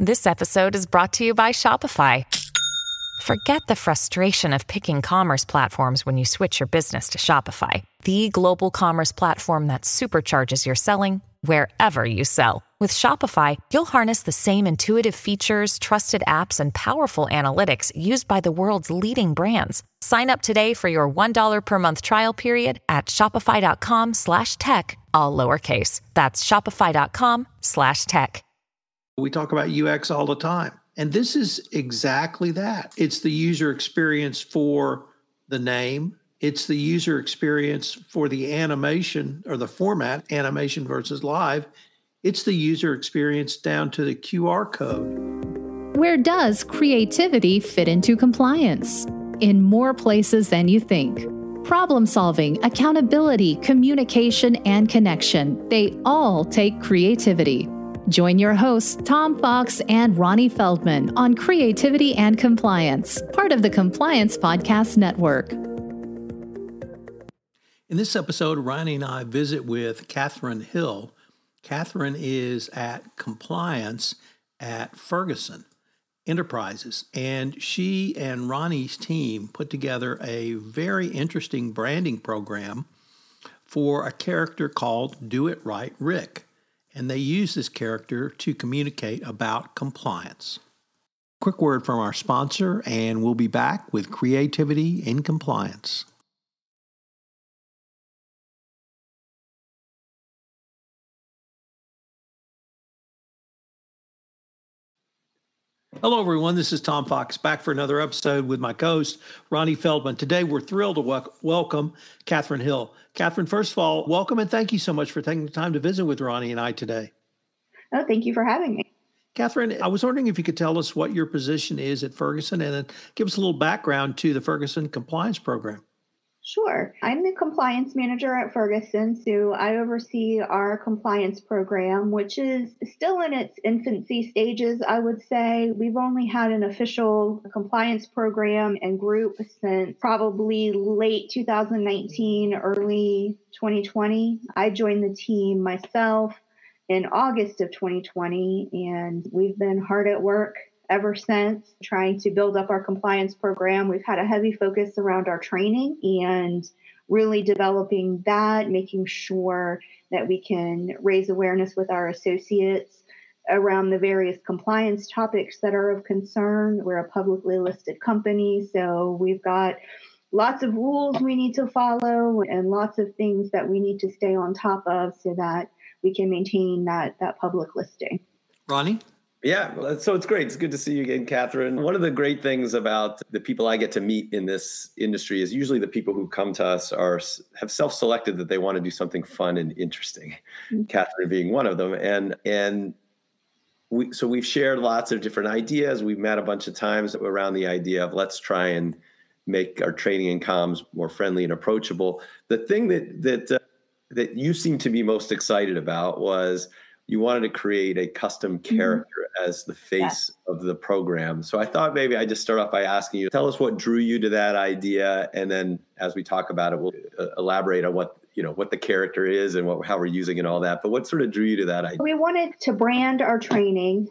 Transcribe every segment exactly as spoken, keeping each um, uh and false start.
This episode is brought to you by Shopify. Forget the frustration of picking commerce platforms when you switch your business to Shopify, the global commerce platform that supercharges your selling wherever you sell. With Shopify, you'll harness the same intuitive features, trusted apps, and powerful analytics used by the world's leading brands. Sign up today for your one dollar per month trial period at shopify.com slash tech, all lowercase. That's shopify.com slash tech. We talk about U X all the time. And this is exactly that. It's the user experience for the name. It's the user experience for the animation or the format, animation versus live. It's the user experience down to the Q R code. Where does creativity fit into compliance? In more places than you think. Problem solving, accountability, communication, and connection, they all take creativity. Join your hosts, Tom Fox and Ronnie Feldman, on Creativity and Compliance, part of the Compliance Podcast Network. In this episode, Ronnie and I visit with Catherine Hill. Catherine is at Compliance at Ferguson Enterprises, and she and Ronnie's team put together a very interesting branding program for a character called Do It Right Rick. And they use this character to communicate about compliance. Quick word from our sponsor, and we'll be back with Creativity in Compliance. Hello, everyone. This is Tom Fox, back for another episode with my co-host, Ronnie Feldman. Today, we're thrilled to wel- welcome Catherine Hill. Catherine, first of all, welcome and thank you so much for taking the time to visit with Ronnie and I today. Oh, thank you for having me. Catherine, I was wondering if you could tell us what your position is at Ferguson and then give us a little background to the Ferguson Compliance Program. Sure. I'm the compliance manager at Ferguson, so I oversee our compliance program, which is still in its infancy stages, I would say. We've only had an official compliance program and group since probably late two thousand nineteen, early twenty twenty. I joined the team myself in August of twenty twenty, and we've been hard at work ever since, trying to build up our compliance program. We've had a heavy focus around our training and really developing that, making sure that we can raise awareness with our associates around the various compliance topics that are of concern. We're a publicly listed company, so we've got lots of rules we need to follow and lots of things that we need to stay on top of so that we can maintain that, that public listing. Ronnie? Yeah, so it's great. It's good to see you again, Catherine. One of the great things about the people I get to meet in this industry is usually the people who come to us are have self-selected that they want to do something fun and interesting. Mm-hmm. Catherine being one of them, and and we so we've shared lots of different ideas. We've met a bunch of times around the idea of let's try and make our training and comms more friendly and approachable. The thing that that uh, that you seem to be most excited about was you wanted to create a custom character mm-hmm. as the face yeah. of the program. So I thought maybe I'd just start off by asking you, tell us what drew you to that idea. And then as we talk about it, we'll uh, elaborate on what, you know, what the character is and what, how we're using it and all that. But what sort of drew you to that idea? We wanted to brand our training.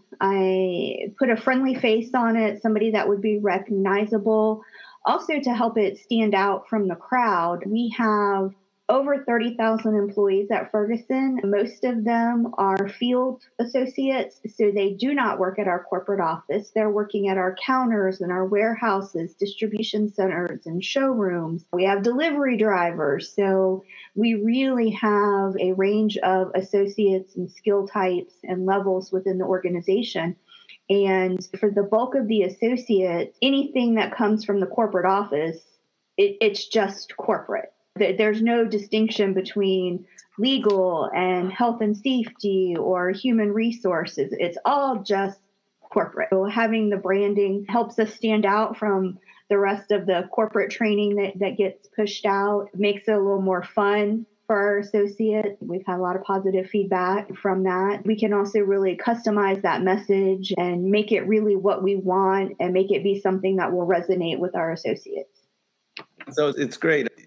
I put a friendly face on it, somebody that would be recognizable. Also to help it stand out from the crowd, we have over thirty thousand employees at Ferguson. Most of them are field associates, so they do not work at our corporate office. They're working at our counters and our warehouses, distribution centers, and showrooms. We have delivery drivers, so we really have a range of associates and skill types and levels within the organization. And for the bulk of the associates, anything that comes from the corporate office, it, it's just corporate. There's no distinction between legal and health and safety or human resources. It's all just corporate. So having the branding helps us stand out from the rest of the corporate training that, that gets pushed out, makes it a little more fun for our associates. We've had a lot of positive feedback from that. We can also really customize that message and make it really what we want and make it be something that will resonate with our associates. So it's great.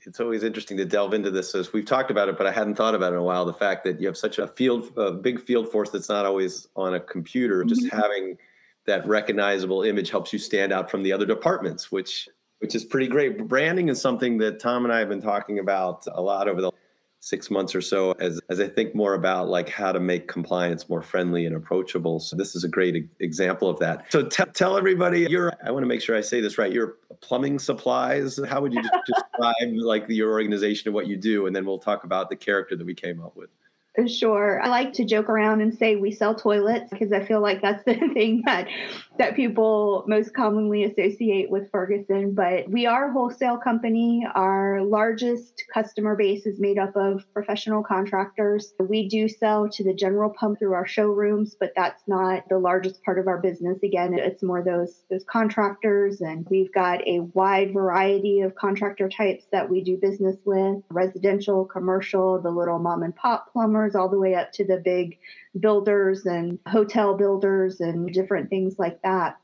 it's always interesting to delve into this. As we've talked about it, but I hadn't thought about it in a while. The fact that you have such a field, a big field force that's not always on a computer, mm-hmm. just having that recognizable image helps you stand out from the other departments, which which is pretty great. Branding is something that Tom and I have been talking about a lot over the six months or so as, as I think more about like how to make compliance more friendly and approachable. So this is a great e- example of that. So t- tell everybody, you're, I want to make sure I say this right. You're plumbing supplies. How would you describe like your organization and what you do? And then we'll talk about the character that we came up with. Sure. I like to joke around and say we sell toilets because I feel like that's the thing that that people most commonly associate with Ferguson. But we are a wholesale company. Our largest customer base is made up of professional contractors. We do sell to the general public through our showrooms, but that's not the largest part of our business. Again, it's more those those contractors, and we've got a wide variety of contractor types that we do business with: residential, commercial, the little mom and pop plumbers, all the way up to the big builders and hotel builders and different things like that.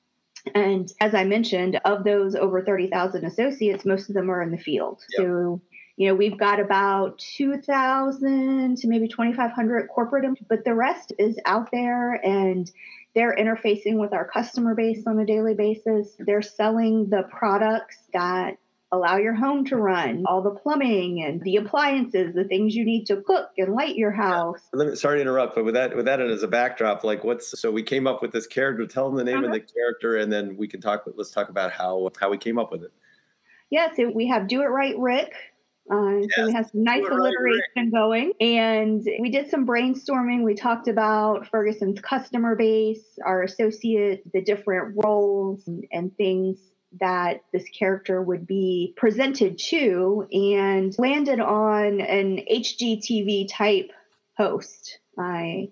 And as I mentioned, of those over thirty thousand associates, most of them are in the field. Yep. So, you know, we've got about two thousand to maybe twenty-five hundred corporate, but the rest is out there, and they're interfacing with our customer base on a daily basis. They're selling the products that allow your home to run, all the plumbing and the appliances, the things you need to cook and light your house. Yeah. Sorry to interrupt, but with that, with that as a backdrop, like what's, so we came up with this character. Tell them the name uh-huh. of the character, and then we can talk, let's talk about how, how we came up with it. Yeah, so we have Do It Right Rick. Uh, yes, so we have some nice alliteration right, going, and we did some brainstorming. We talked about Ferguson's customer base, our associates, the different roles and, and things that this character would be presented to, and landed on an H G T V type host. Uh,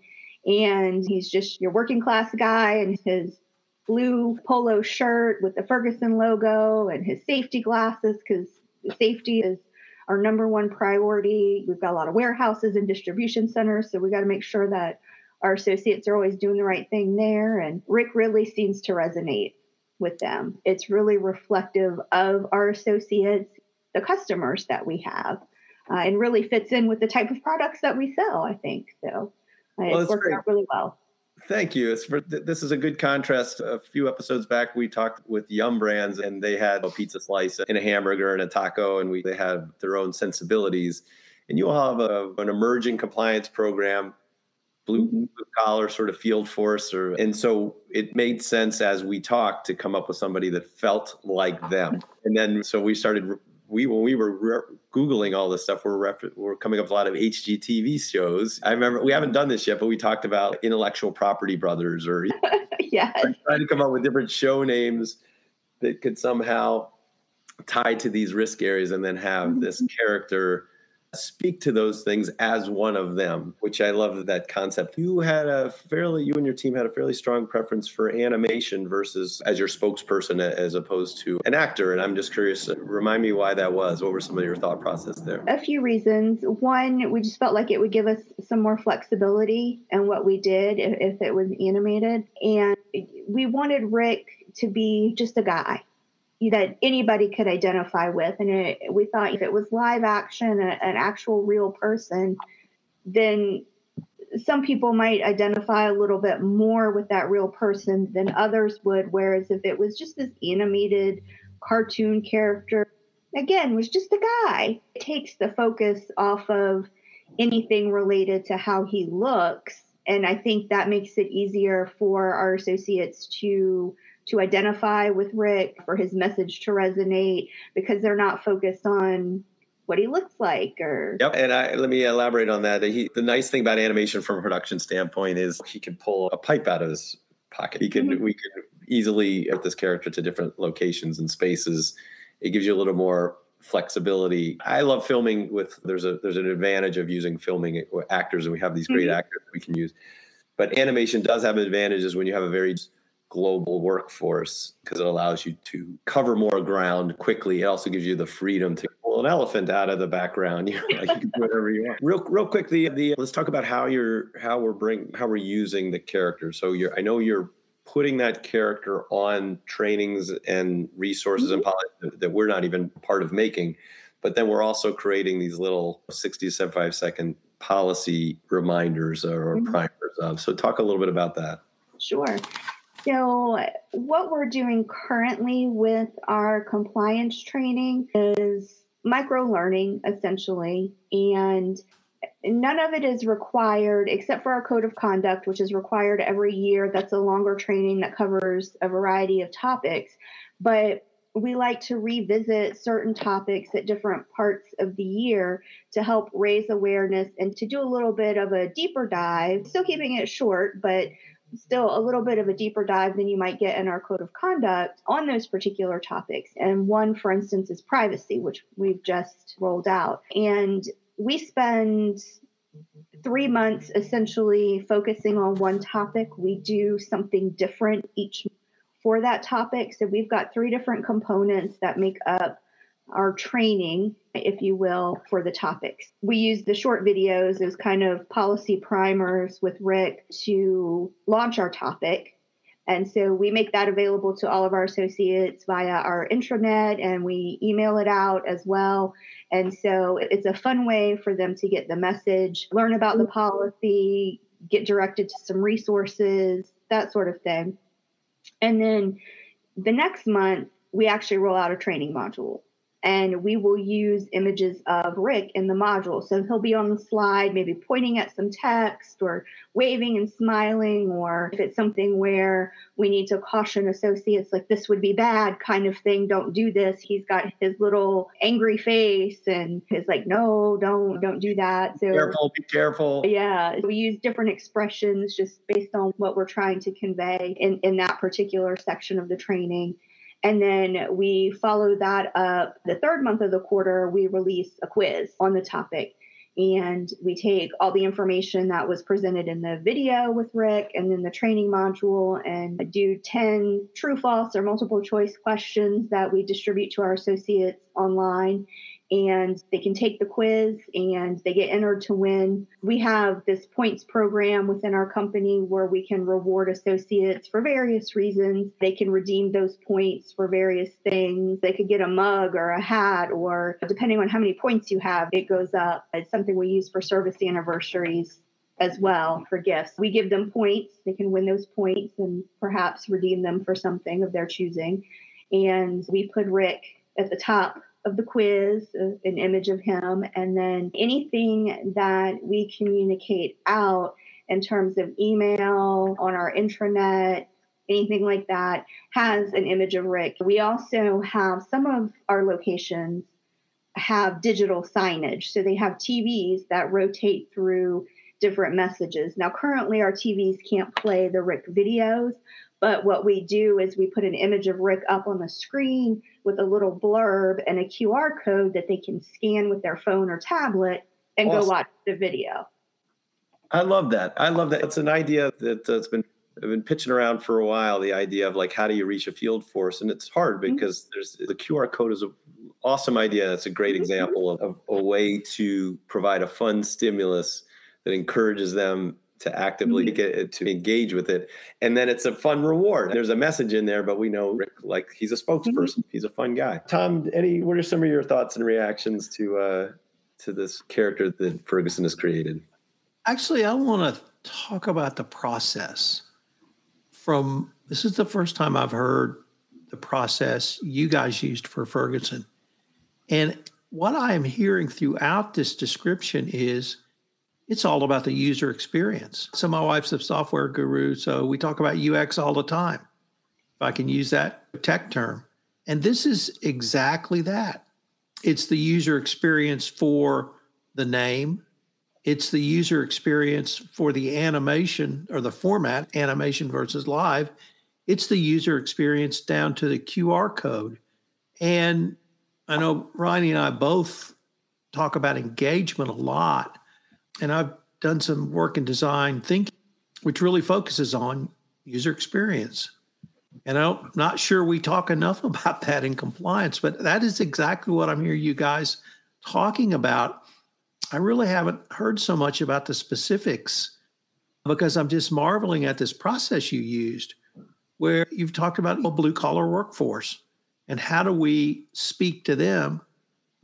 and he's just your working class guy in his blue polo shirt with the Ferguson logo and his safety glasses, because safety is our number one priority. We've got a lot of warehouses and distribution centers, so we got to make sure that our associates are always doing the right thing there. And Rick really seems to resonate with them. It's really reflective of our associates, the customers that we have, uh, and really fits in with the type of products that we sell, I think. So uh, well, it's worked out really well. Thank you. It's for, this is a good contrast. A few episodes back, we talked with Yum Brands, and they had a pizza slice and a hamburger and a taco, and we they have their own sensibilities. And you all have a, an emerging compliance program, blue, blue collar sort of field force. Or, and so it made sense as we talked to come up with somebody that felt like them. And then so we started, we when we were re- Googling all this stuff, we're, ref- we're coming up with a lot of H G T V shows. I remember, we haven't done this yet, but we talked about Intellectual Property Brothers, or yes. trying to come up with different show names that could somehow tie to these risk areas, and then have mm-hmm. this character speak to those things as one of them, which I love that concept. You had a fairly, you and your team had a fairly strong preference for animation versus as your spokesperson as opposed to an actor. And I'm just curious, remind me why that was. What were some of your thought process there? A few reasons. One, we just felt like it would give us some more flexibility in what we did if, if it was animated. And we wanted Rick to be just a guy that anybody could identify with. And it, we thought if it was live action, a, an actual real person, then some people might identify a little bit more with that real person than others would. Whereas if it was just this animated cartoon character, again, was just a guy, it takes the focus off of anything related to how he looks. And I think that makes it easier for our associates to to identify with Rick, for his message to resonate, because they're not focused on what he looks like. Or Yep, and I, let me elaborate on that. He, the nice thing about animation from a production standpoint is he can pull a pipe out of his pocket. He can, mm-hmm. we can easily get this character to different locations and spaces. It gives you a little more flexibility. I love filming with, there's a there's an advantage of using filming actors, and we have these great mm-hmm. actors we can use. But animation does have advantages when you have a very global workforce, because it allows you to cover more ground quickly. It also gives you the freedom to pull an elephant out of the background. You know, like you can do whatever you want. Real, real quickly, the let's talk about how you're how we're bring how we're using the character. So you're, I know you're putting that character on trainings and resources mm-hmm. and policies that we're not even part of making, But then we're also creating these little sixty to seventy-five second policy reminders or mm-hmm. primers of. So talk a little bit about that. Sure. So what we're doing currently with our compliance training is micro-learning, essentially, and none of it is required except for our code of conduct, which is required every year. That's a longer training that covers a variety of topics. But we like to revisit certain topics at different parts of the year to help raise awareness and to do a little bit of a deeper dive, still keeping it short, but still a little bit of a deeper dive than you might get in our code of conduct on those particular topics. And one, for instance, is privacy, which we've just rolled out. And we spend three months essentially focusing on one topic. We do something different each for that topic. So we've got three different components that make up our training, if you will, for the topics. We use the short videos as kind of policy primers with Rick to launch our topic. And so we make that available to all of our associates via our intranet, and we email it out as well. And so it's a fun way for them to get the message, learn about the policy, get directed to some resources, that sort of thing. And then the next month, we actually roll out a training module. And we will use images of Rick in the module. So he'll be on the slide, maybe pointing at some text or waving and smiling, or if it's something where we need to caution associates, like this would be bad kind of thing, don't do this. He's got his little angry face and he's like, no, don't, don't do that. So careful, be careful. Yeah, we use different expressions just based on what we're trying to convey in, in that particular section of the training. And then we follow that up. The third month of the quarter, we release a quiz on the topic. And we take all the information that was presented in the video with Rick and then the training module and do ten true, false, or multiple choice questions that we distribute to our associates online. And they can take the quiz and they get entered to win. We have this points program within our company where we can reward associates for various reasons. They can redeem those points for various things. They could get a mug or a hat, or depending on how many points you have, it goes up. It's something we use for service anniversaries as well for gifts. We give them points. They can win those points and perhaps redeem them for something of their choosing. And we put Rick at the top of the quiz, an image of him, and then anything that we communicate out in terms of email, on our intranet, anything like that, has an image of Rick. We also have some of our locations have digital signage. So they have T Vs that rotate through different messages. Now, currently our T Vs can't play the Rick videos, but what we do is we put an image of Rick up on the screen with a little blurb and a Q R code that they can scan with their phone or tablet and awesome. Go watch the video. I love that. I love that. It's an idea that uh, it's been I've been pitching around for a while, the idea of like, how do you reach a field force? And it's hard because mm-hmm. there's the Q R code is an awesome idea. It's a great mm-hmm. example of, of a way to provide a fun stimulus that encourages them to actively mm-hmm. get to engage with it. And then it's a fun reward. There's a message in there, but we know Rick, like he's a spokesperson. Mm-hmm. He's a fun guy. Tom, any, what are some of your thoughts and reactions to, uh, to this character that Ferguson has created? Actually, I want to talk about the process from, this is the first time I've heard the process you guys used for Ferguson. And what I am hearing throughout this description is it's all about the user experience. So my wife's a software guru, so we talk about U X all the time, if I can use that tech term. And this is exactly that. It's the user experience for the name. It's the user experience for the animation or the format, animation versus live. It's the user experience down to the Q R code. And I know Ronnie and I both talk about engagement a lot. And I've done some work in design thinking, which really focuses on user experience. And I'm not sure we talk enough about that in compliance, but that is exactly what I'm hearing you guys talking about. I really haven't heard so much about the specifics because I'm just marveling at this process you used where you've talked about a blue collar workforce and how do we speak to them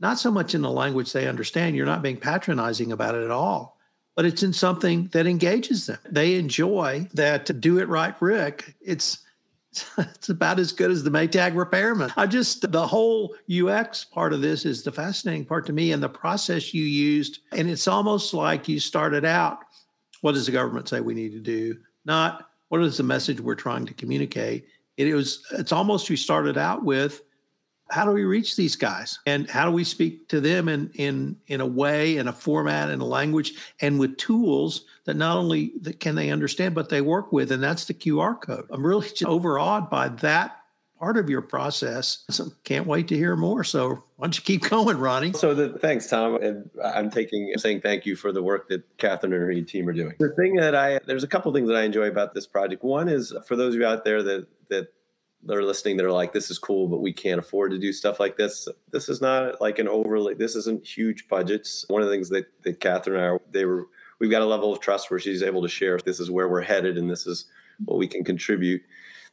not so much in the language they understand. You're not being patronizing about it at all, but it's in something that engages them. They enjoy that. To Do It Right, Rick. It's it's about as good as the Maytag repairman. I just, the whole U X part of this is the fascinating part to me, and the process you used. And it's almost like you started out, what does the government say we need to do? Not what is the message we're trying to communicate. It was, it's almost you started out with, how do we reach these guys? And how do we speak to them in in in a way, in a format, in a language, and with tools that not only that can they understand, but they work with, and that's the Q R code. I'm really just overawed by that part of your process. So can't wait to hear more. So why don't you keep going, Ronnie? So the, thanks, Tom. And I'm taking saying thank you for the work that Catherine and her team are doing. The thing that I, there's a couple things that I enjoy about this project. One is for those of you out there that that they're listening, that are like, this is cool, but we can't afford to do stuff like this. This is not like an overlay. This isn't huge budgets. One of the things that, that Catherine and I, they were, we've got a level of trust where she's able to share, this is where we're headed and this is what we can contribute.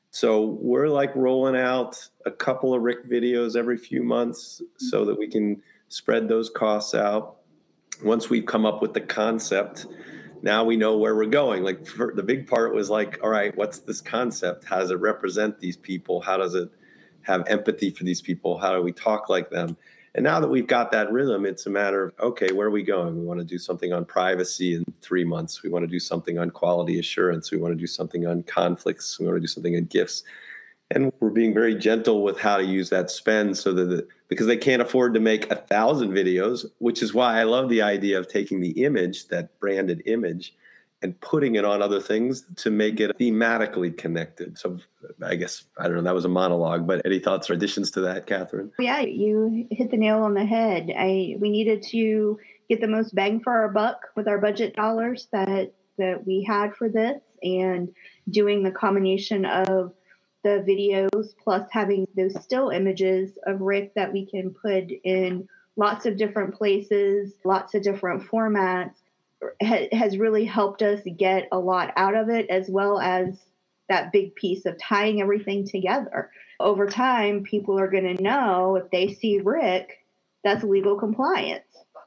So we're like rolling out a couple of Rick videos every few months so that we can spread those costs out. Once we've come up with the concept, now we know where we're going. Like for, the big part was like, all right, what's this concept? How does it represent these people? How does it have empathy for these people? How do we talk like them? And now that we've got that rhythm, it's a matter of, okay, where are we going? We want to do something on privacy in three months. We want to do something on quality assurance. We want to do something on conflicts. We want to do something on gifts. And we're being very gentle with how to use that spend so that, the, because they can't afford to make a thousand videos, which is why I love the idea of taking the image, that branded image, and putting it on other things to make it thematically connected. So I guess, I don't know, that was a monologue, but any thoughts or additions to that, Catherine? Yeah, you hit the nail on the head. I we needed to get the most bang for our buck with our budget dollars that, that we had for this, and doing the combination of the videos plus having those still images of Rick that we can put in lots of different places, lots of different formats, ha- has really helped us get a lot out of it, as well as that big piece of tying everything together. Over time, people are going to know if they see Rick, that's legal compliance.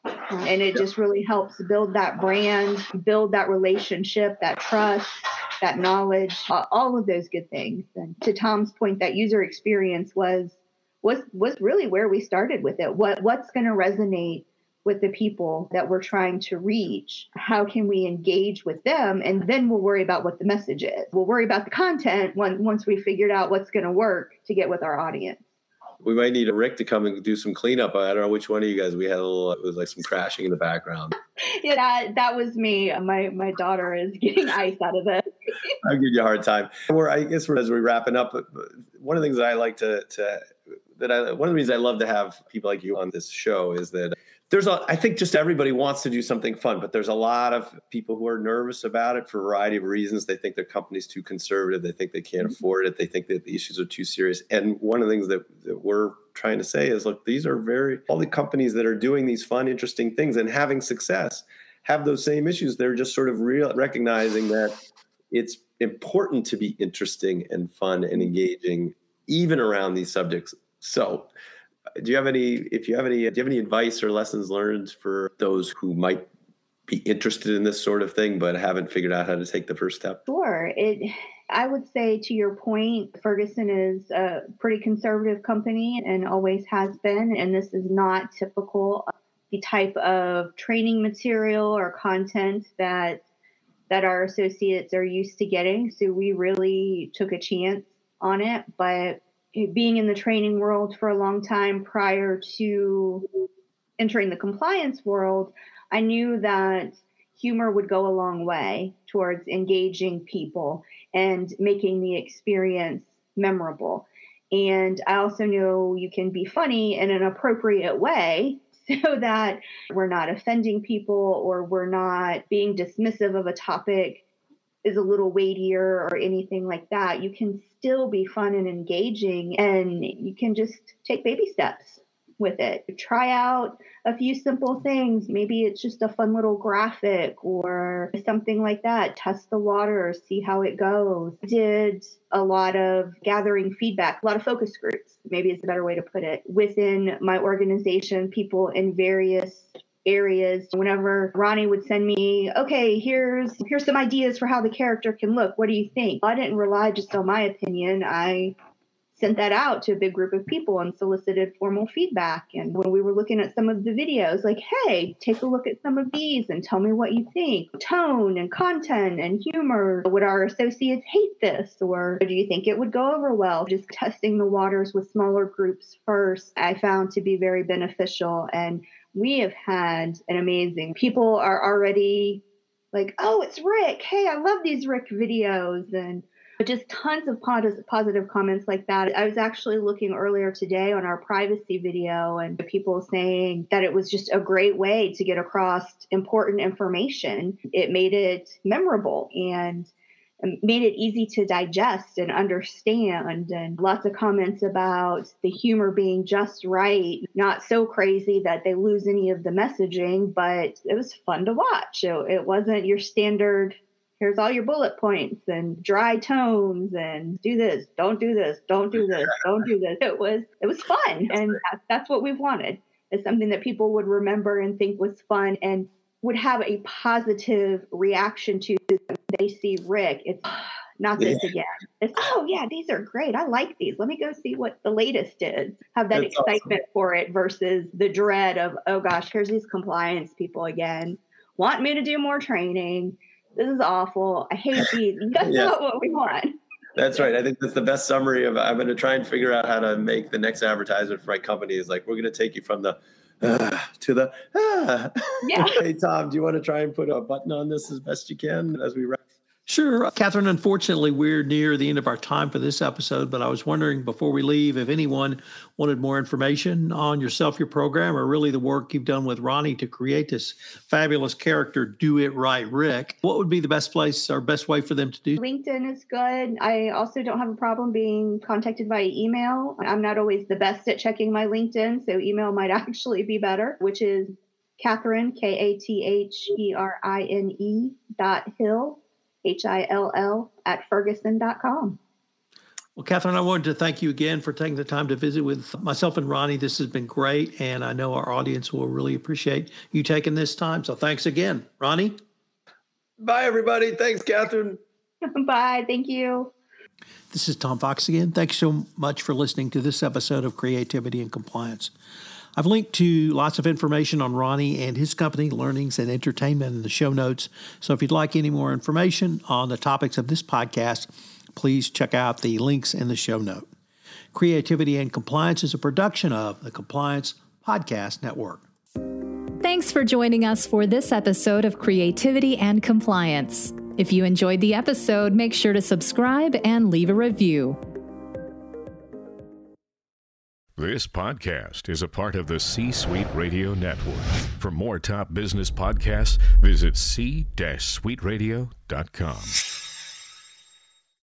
And it just really helps build that brand, build that relationship, that trust, that knowledge, uh, all of those good things. And to Tom's point, that user experience was was was really where we started with it. What what's going to resonate with the people that we're trying to reach? How can we engage with them? And then we'll worry about what the message is. We'll worry about the content once once we figured out what's going to work to get with our audience. We might need a Rick to come and do some cleanup. I don't know which one of you guys. We had a little, it was like some crashing in the background. Yeah, that, that was me. My my daughter is getting ice out of it. I'll give you a hard time. We're, I guess we're, as we're wrapping up, one of the things that I like to, to that I, one of the reasons I love to have people like you on this show is that there's a, I think just everybody wants to do something fun, but there's a lot of people who are nervous about it for a variety of reasons. They think their company's too conservative. They think they can't mm-hmm. afford it. They think that the issues are too serious. And one of the things that, that we're trying to say is, look, these are very, all the companies that are doing these fun, interesting things and having success have those same issues. They're just sort of real, recognizing that it's important to be interesting and fun and engaging, even around these subjects. So do you have any, if you have any, do you have any advice or lessons learned for those who might be interested in this sort of thing, but haven't figured out how to take the first step? Sure. It, I would say, to your point, Ferguson is a pretty conservative company and always has been. And this is not typical of the type of training material or content that that our associates are used to getting. So we really took a chance on it. But being in the training world for a long time prior to entering the compliance world, I knew that humor would go a long way towards engaging people and making the experience memorable. And I also know you can be funny in an appropriate way so that we're not offending people or we're not being dismissive of a topic is a little weightier or anything like that. You can still be fun and engaging, and you can just take baby steps with it. Try out a few simple things. Maybe it's just a fun little graphic or something like that. Test the water, see how it goes. Did a lot of gathering feedback, a lot of focus groups, maybe is a better way to put it, within my organization, people in various areas. Whenever Ronnie would send me, okay, here's here's some ideas for how the character can look. What do you think? I didn't rely just on my opinion. I sent that out to a big group of people and solicited formal feedback. And when we were looking at some of the videos, like, hey, take a look at some of these and tell me what you think. Tone and content and humor. Would our associates hate this? Or do you think it would go over well? Just testing the waters with smaller groups first, I found to be very beneficial. And we have had an amazing, people are already like, oh, it's Rick. Hey, I love these Rick videos. And just tons of positive comments like that. I was actually looking earlier today on our privacy video and people saying that it was just a great way to get across important information. It made it memorable and made it easy to digest and understand. And lots of comments about the humor being just right, not so crazy that they lose any of the messaging, but it was fun to watch. So it wasn't your standard, here's all your bullet points and dry tones and do this, don't do this, don't do this, don't do this. It was it was fun. And that's, that's what we've wanted. It's something that people would remember and think was fun and would have a positive reaction to when they see Rick. It's not this yeah. again. It's, oh yeah, these are great. I like these. Let me go see what the latest is. Have that that's excitement awesome. For it versus the dread of, oh gosh, here's these compliance people again. Want me to do more training. This is awful. I hate these. That's yeah. not what we want. That's right. I think that's the best summary of, I'm going to try and figure out how to make the next advertisement for my company is like, we're going to take you from the, uh, to the, ah. Yeah. Hey, Tom, do you want to try and put a button on this as best you can as we wrap? Sure. Catherine, unfortunately, we're near the end of our time for this episode, but I was wondering before we leave if anyone wanted more information on yourself, your program, or really the work you've done with Ronnie to create this fabulous character, Do It Right, Rick. What would be the best place or best way for them to do? LinkedIn is good. I also don't have a problem being contacted via email. I'm not always the best at checking my LinkedIn, so email might actually be better, which is Catherine, K A T H E R I N E dot Hill. H I L L at Ferguson dot com. Well, Catherine, I wanted to thank you again for taking the time to visit with myself and Ronnie. This has been great, and I know our audience will really appreciate you taking this time. So thanks again. Ronnie? Bye, everybody. Thanks, Catherine. Bye. Thank you. This is Tom Fox again. Thanks so much for listening to this episode of Creativity and Compliance. I've linked to lots of information on Ronnie and his company, Learnings and Entertainment, in the show notes. So if you'd like any more information on the topics of this podcast, please check out the links in the show note. Creativity and Compliance is a production of the Compliance Podcast Network. Thanks for joining us for this episode of Creativity and Compliance. If you enjoyed the episode, make sure to subscribe and leave a review. This podcast is a part of the C-Suite Radio Network. For more top business podcasts, visit c suite radio dot com.